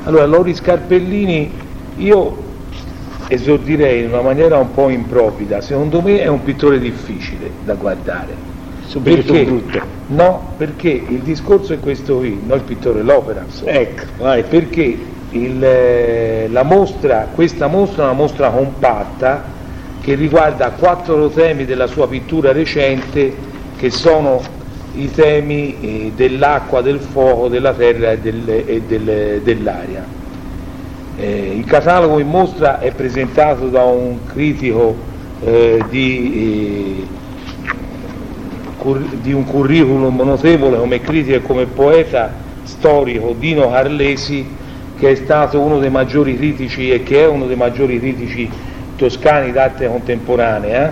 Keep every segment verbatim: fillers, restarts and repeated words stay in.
Allora, Lori Scarpellini, io esordirei in una maniera un po' improvvida, secondo me è un pittore difficile da guardare. Subito perché? brutto. No, perché il discorso è questo qui, non il pittore, l'opera. Insomma. Ecco, vai. Perché il, la mostra, questa mostra è una mostra compatta che riguarda quattro temi della sua pittura recente, che sono i temi eh, dell'acqua, del fuoco, della terra e, del, e del, dell'aria. Eh, il catalogo in mostra è presentato da un critico eh, di, eh, cur, di un curriculum notevole come critico e come poeta storico, Dino Carlesi, che è stato uno dei maggiori critici e che è uno dei maggiori critici toscani d'arte contemporanea,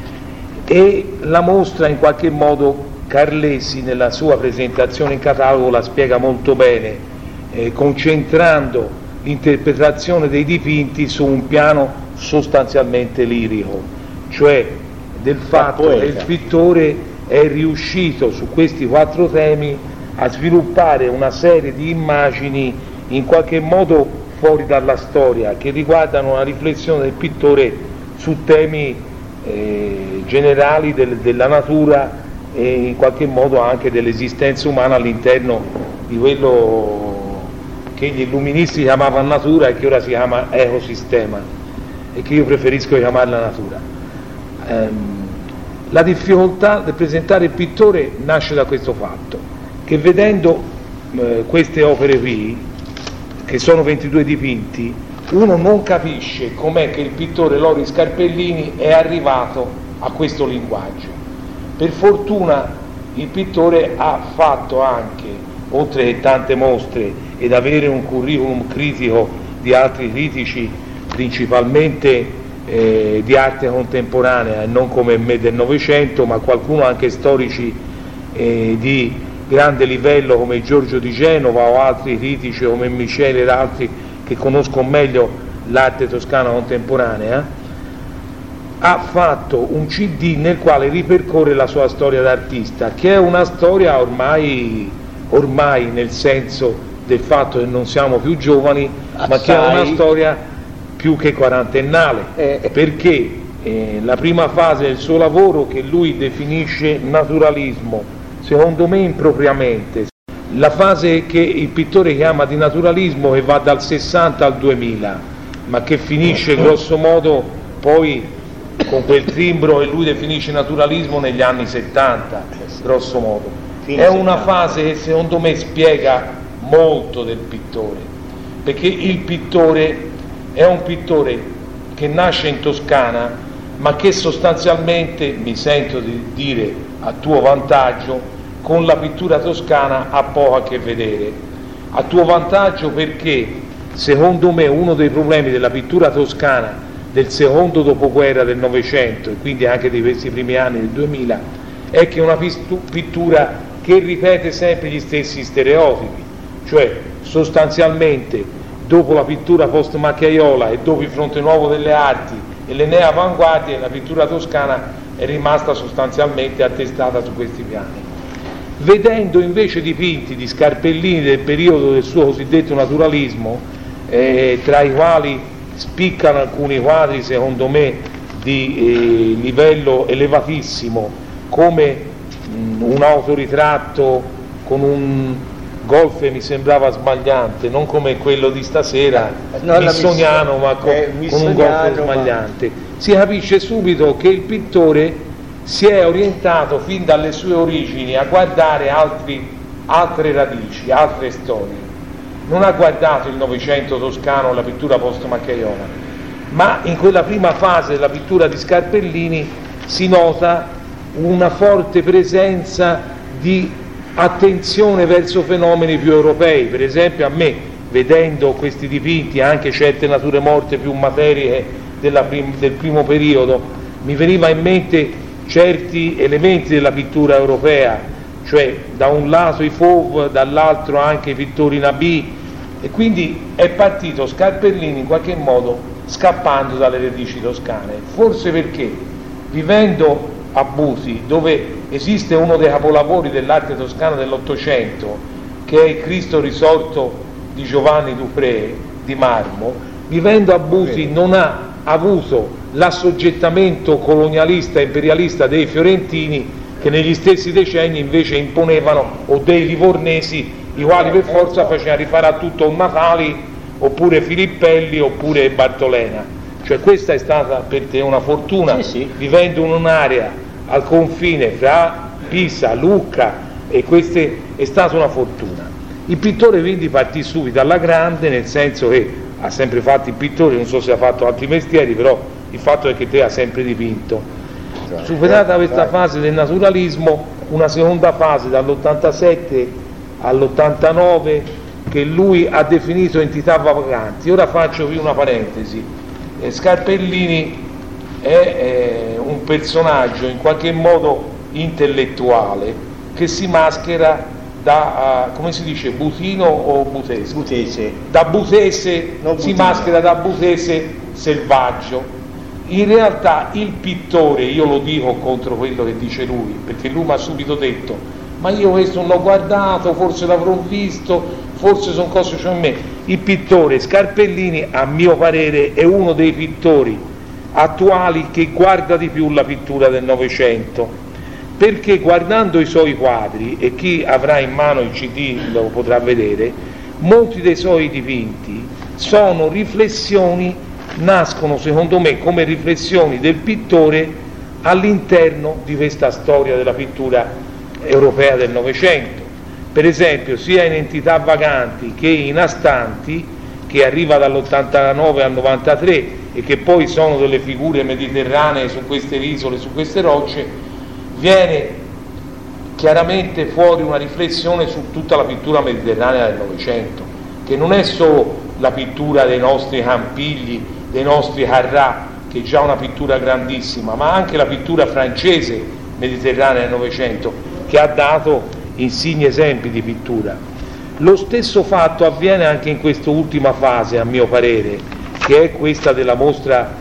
e la mostra in qualche modo Carlesi nella sua presentazione in catalogo la spiega molto bene, eh, concentrando l'interpretazione dei dipinti su un piano sostanzialmente lirico, cioè del fatto che il pittore è riuscito su questi quattro temi a sviluppare una serie di immagini in qualche modo fuori dalla storia, che riguardano una riflessione del pittore su temi eh, generali del, della natura e in qualche modo anche dell'esistenza umana all'interno di quello che gli illuministi chiamavano natura e che ora si chiama ecosistema e che io preferisco chiamarla natura. Ehm, la difficoltà di presentare il pittore nasce da questo fatto, che vedendo eh, queste opere qui, che sono ventidue dipinti, uno non capisce com'è che il pittore Lori Scarpellini è arrivato a questo linguaggio. Per fortuna il pittore ha fatto anche, oltre che tante mostre ed avere un curriculum critico di altri critici, principalmente eh, di arte contemporanea e non come me del Novecento, ma qualcuno anche storici eh, di grande livello come Giorgio di Genova o altri critici come Michele ed altri che conoscono meglio l'arte toscana contemporanea, ha fatto un C D nel quale ripercorre la sua storia d'artista, che è una storia ormai, ormai nel senso del fatto che non siamo più giovani, Assai. ma che è una storia più che quarantennale, eh. perché eh, la prima fase del suo lavoro, che lui definisce naturalismo, secondo me impropriamente, la fase che il pittore chiama di naturalismo, che va dal sessanta al duemila, ma che finisce grosso modo poi con quel timbro che lui definisce naturalismo negli anni settanta, grosso modo. È una fase che secondo me spiega molto del pittore, perché il pittore è un pittore che nasce in Toscana, ma che sostanzialmente, mi sento di dire a tuo vantaggio, con la pittura toscana ha poco a che vedere. A tuo vantaggio perché, secondo me, uno dei problemi della pittura toscana del secondo dopoguerra del Novecento e quindi anche di questi primi anni del duemila è che è una pittura che ripete sempre gli stessi stereotipi, cioè sostanzialmente dopo la pittura post-macchiaiola e dopo il fronte nuovo delle arti e le neoavanguardie, la pittura toscana è rimasta sostanzialmente attestata su questi piani. Vedendo invece dipinti di Scarpellini del periodo del suo cosiddetto naturalismo, eh, tra i quali spiccano alcuni quadri secondo me di eh, livello elevatissimo, come mh, un autoritratto con un golfe mi sembrava smagliante, non come quello di stasera, no, missoniano, ma con, eh, con un golfe smagliante. Ma... si capisce subito che il pittore si è orientato fin dalle sue origini a guardare altri, altre radici, altre storie. Non ha guardato il Novecento toscano, la pittura post-macchiaiola, ma in quella prima fase della pittura di Scarpellini si nota una forte presenza di attenzione verso fenomeni più europei. Per esempio, a me, vedendo questi dipinti, anche certe nature morte più materiche della prim- del primo periodo, mi veniva in mente certi elementi della pittura europea, cioè da un lato i Fauve, dall'altro anche i pittori Nabì, e quindi è partito Scarpellini in qualche modo scappando dalle radici toscane, forse perché vivendo a Busi, dove esiste uno dei capolavori dell'arte toscana dell'Ottocento, che è il Cristo risorto di Giovanni Dupré di Marmo, vivendo a Busi non ha avuto l'assoggettamento colonialista e imperialista dei fiorentini, che negli stessi decenni invece imponevano, o dei livornesi, i quali per forza facevano rifare a tutto un Natali, oppure Filippelli, oppure Bartolena. Cioè questa è stata per te una fortuna, sì, sì. vivendo in un'area al confine fra Pisa, Lucca, e queste è stata una fortuna. Il pittore quindi partì subito alla grande, nel senso che ha sempre fatto il pittore, non so se ha fatto altri mestieri, però il fatto è che te ha sempre dipinto. Superata questa fase del naturalismo, una seconda fase dall'ottantasette all'ottantanove che lui ha definito entità vaganti. Ora faccio qui una parentesi. Scarpellini è eh, un personaggio in qualche modo intellettuale che si maschera da, uh, come si dice, butino o butese? Butese. Da butese, non si butino. maschera da butese selvaggio. In realtà il pittore, io lo dico contro quello che dice lui, perché lui mi ha subito detto, ma io questo non l'ho guardato, forse l'avrò visto, forse sono cose che ho in me. Il pittore Scarpellini, a mio parere, è uno dei pittori attuali che guarda di più la pittura del Novecento, perché guardando i suoi quadri, e chi avrà in mano il C D lo potrà vedere, molti dei suoi dipinti sono riflessioni, nascono secondo me come riflessioni del pittore all'interno di questa storia della pittura europea del Novecento. Per esempio sia in Entità vaganti che in Astanti, che arriva dall'ottantanove al novantatré e che poi sono delle figure mediterranee su queste isole, su queste rocce, viene chiaramente fuori una riflessione su tutta la pittura mediterranea del Novecento, che non è solo la pittura dei nostri Campigli, dei nostri Carrà, che è già una pittura grandissima, ma anche la pittura francese mediterranea del Novecento, che ha dato insigni esempi di pittura. Lo stesso fatto avviene anche in questa ultima fase, a mio parere, che è questa della mostra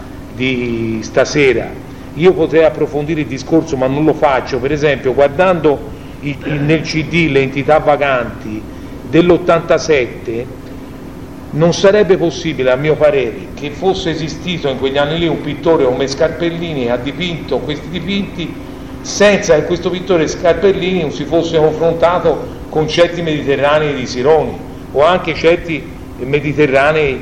di stasera. Io potrei approfondire il discorso, ma non lo faccio. Per esempio, guardando il, il, nel C D le entità vaganti dell'ottantasette, non sarebbe possibile, a mio parere, che fosse esistito in quegli anni lì un pittore come Scarpellini che ha dipinto questi dipinti senza che questo pittore Scarpellini non si fosse confrontato con certi mediterranei di Sironi o anche certi mediterranei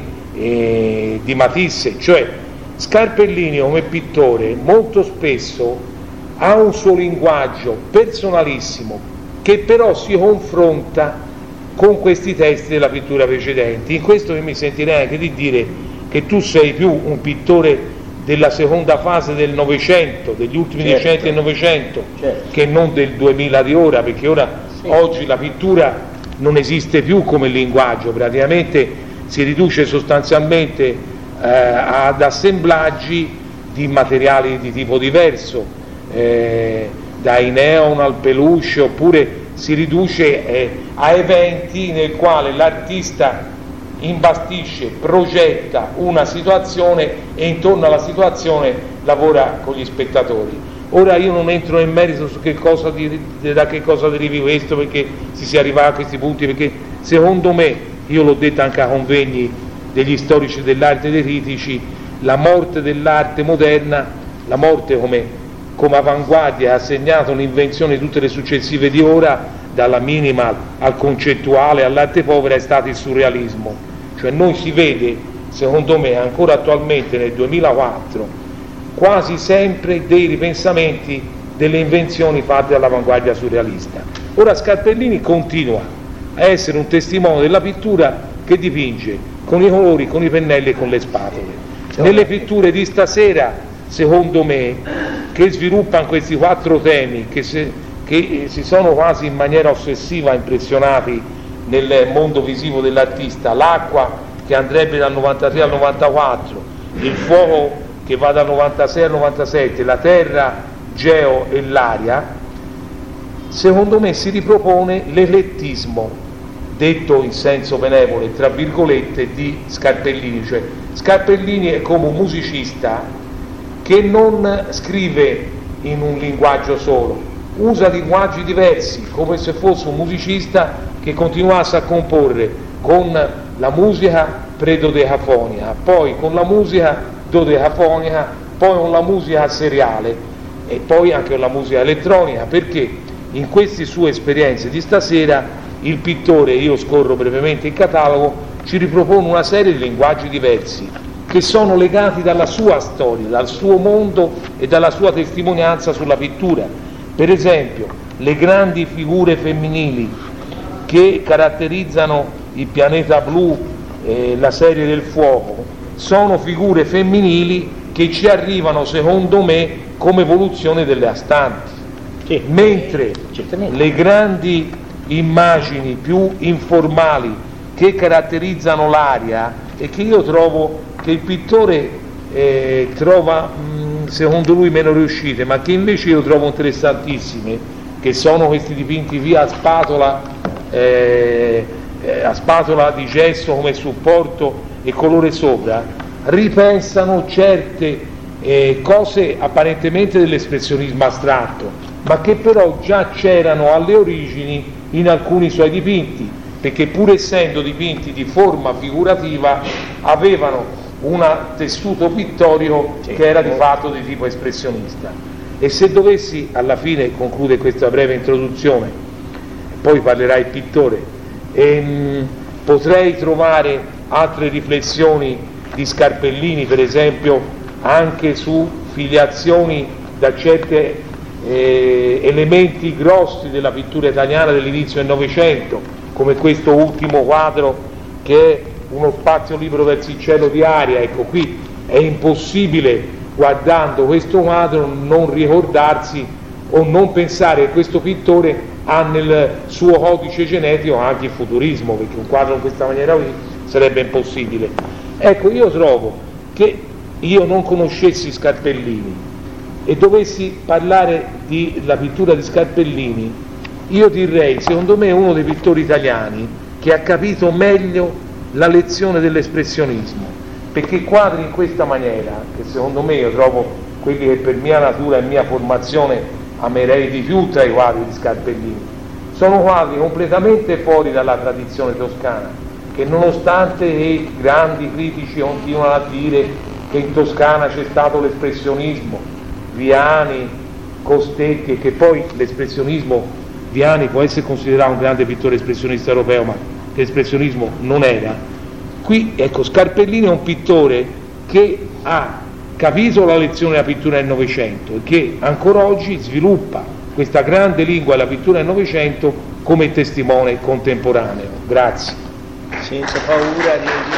eh, di Matisse. Cioè Scarpellini come pittore molto spesso ha un suo linguaggio personalissimo che però si confronta con questi testi della pittura precedenti. In questo che mi sentirei anche di dire che tu sei più un pittore della seconda fase del Novecento, degli ultimi certo. decenni del Novecento, certo. che non del duemila di ora, perché ora sì. Oggi la pittura non esiste più come linguaggio, praticamente si riduce sostanzialmente eh, ad assemblaggi di materiali di tipo diverso, eh, dai neon al peluche, oppure si riduce eh, a eventi nel quale l'artista imbastisce, progetta una situazione e intorno alla situazione lavora con gli spettatori. Ora io non entro nel merito su che cosa di, da che cosa derivi questo, perché si sia arrivati a questi punti, perché secondo me, io l'ho detto anche a convegni degli storici dell'arte e dei critici, la morte dell'arte moderna, la morte come, come avanguardia ha segnato l'invenzione di tutte le successive di ora, dalla minimal al concettuale all'arte povera, è stato il surrealismo. Cioè noi si vede, secondo me, ancora attualmente nel duemilaquattro, quasi sempre dei ripensamenti delle invenzioni fatte dall'avanguardia surrealista. Ora Scarpellini continua a essere un testimone della pittura che dipinge con i colori, con i pennelli e con le spatole. Nelle pitture di stasera, secondo me, che sviluppano questi quattro temi che, se, che si sono quasi in maniera ossessiva impressionati nel mondo visivo dell'artista, l'acqua che andrebbe dal novantatré al novantaquattro, il fuoco che va dal novantasei al novantasette, la terra, Geo e l'aria, secondo me si ripropone l'eclettismo, detto in senso benevole, tra virgolette, di Scarpellini. Cioè Scarpellini è come un musicista che non scrive in un linguaggio solo, usa linguaggi diversi, come se fosse un musicista che continuasse a comporre con la musica predodecafonica, poi con la musica dodecafonica, poi con la musica seriale e poi anche con la musica elettronica, perché in queste sue esperienze di stasera il pittore, io scorro brevemente il catalogo, ci ripropone una serie di linguaggi diversi che sono legati dalla sua storia, dal suo mondo e dalla sua testimonianza sulla pittura. Per esempio, le grandi figure femminili che caratterizzano il pianeta blu, eh, la serie del fuoco, sono figure femminili che ci arrivano, secondo me, come evoluzione delle astanti, sì, mentre certamente le grandi immagini più informali che caratterizzano l'aria e che io trovo che il pittore eh, trova mh, secondo lui meno riuscite, ma che invece io trovo interessantissime, che sono questi dipinti via a spatola, eh, eh, a spatola di gesso come supporto e colore sopra, ripensano certe eh, cose apparentemente dell'espressionismo astratto, ma che però già c'erano alle origini in alcuni suoi dipinti, perché pur essendo dipinti di forma figurativa avevano un tessuto pittorico che era di fatto di tipo espressionista. E se dovessi, alla fine conclude questa breve introduzione, poi parlerà il pittore, ehm, potrei trovare altre riflessioni di Scarpellini, per esempio anche su filiazioni da certi eh, elementi grossi della pittura italiana dell'inizio del Novecento, come questo ultimo quadro che è uno spazio libero verso il cielo di aria. Ecco, qui è impossibile, guardando questo quadro, non ricordarsi o non pensare che questo pittore ha nel suo codice genetico anche il futurismo, perché un quadro in questa maniera qui sarebbe impossibile. Ecco, io trovo che io non conoscessi Scarpellini e dovessi parlare della pittura di Scarpellini, io direi, secondo me, è uno dei pittori italiani che ha capito meglio la lezione dell'espressionismo, perché quadri in questa maniera, che secondo me io trovo quelli che per mia natura e mia formazione amerei di più tra i quadri di Scarpellini, sono quadri completamente fuori dalla tradizione toscana, che nonostante i grandi critici continuano a dire che in Toscana c'è stato l'espressionismo, Viani, Costetti, e che poi l'espressionismo, Viani può essere considerato un grande pittore espressionista europeo, ma l'espressionismo non era. Qui, ecco, Scarpellini è un pittore che ha capito la lezione della pittura del Novecento e che ancora oggi sviluppa questa grande lingua della pittura del Novecento come testimone contemporaneo. Grazie. Senza paura di